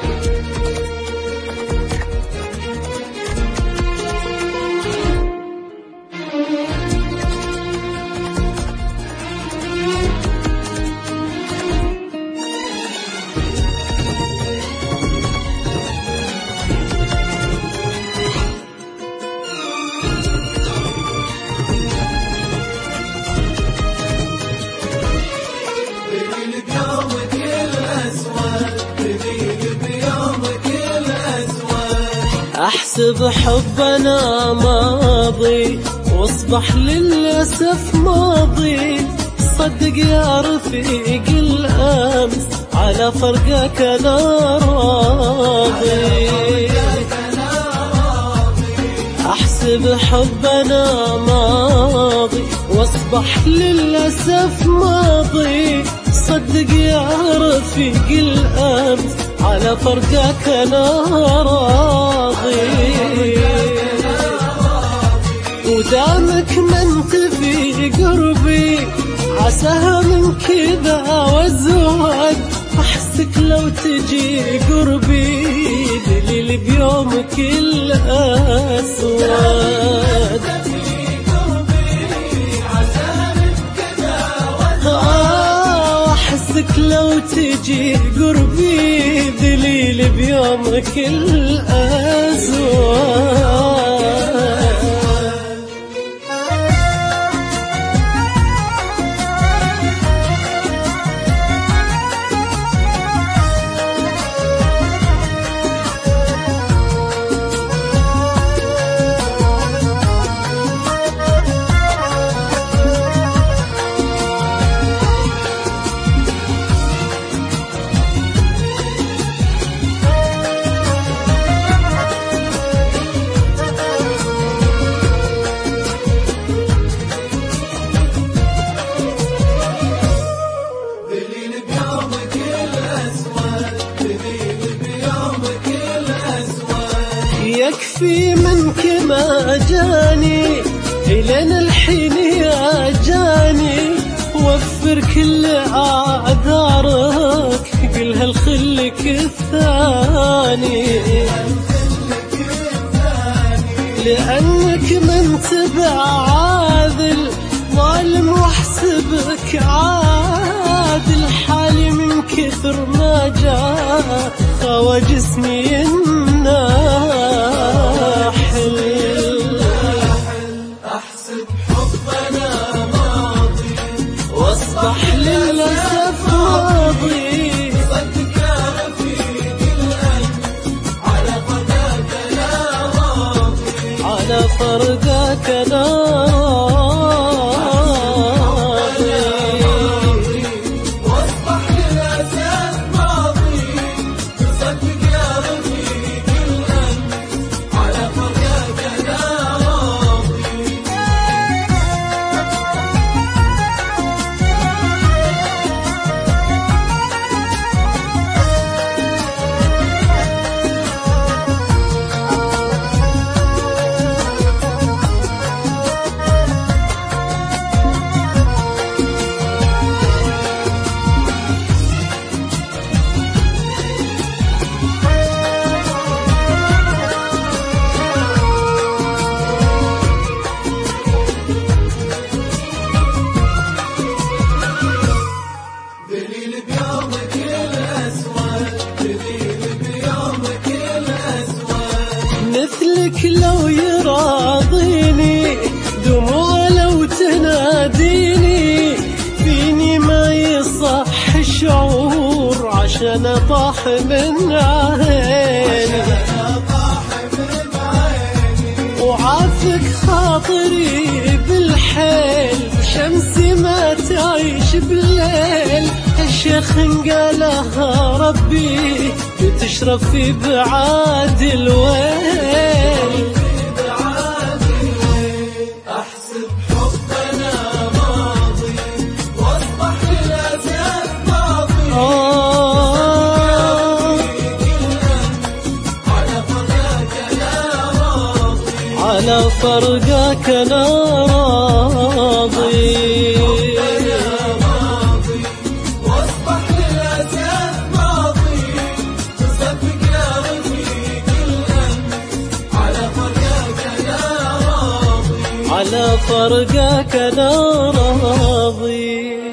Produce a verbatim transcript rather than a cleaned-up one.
أحسب حبنا ماضي واصبح للأسف ماضي. صدق يا رفيق الأمس على فرقك أنا راضي. أحسب حبنا ماضي واصبح للأسف ماضي. صدق يا رفيق الأمس على فرقك أنا راضي. ودامك ما انت في قربي عساها من كذا وازود. احسك لو تجي قربي دليل بيومك الأسود. أحسك لو تجي قربي دليل بيومك الأسود. يكفي منك ما جاني إلين الحين يا جاني. وفر كل أعذارك قلها لخلك الثاني. لأنك من تبع عاذل ظالم واحسبك عادل. حالي من كثر ما جاء خوى جسمي الناحل. أحسب حبنا ماضي واصبح للأسف ماضي. صدق يا رفيق الأمس على فرقك أنا راضي. على فرقك أنا مثلك لو يراضيني دموع لو تناديني. فيني ما يصح الشعور عشان أطاح من عيني. وعافك خاطري بالحيل شمسي ما تعيش بالليل. الشيخ قالها ربي بتشرب في بعاد الويل. أحسب حبنا ماضي واصبح للأسف ماضي. على فرقك أنا راضي. على فرقك أنا راضي. واصبح للأسف ماضي. تصدق على فرقك أنا راضي.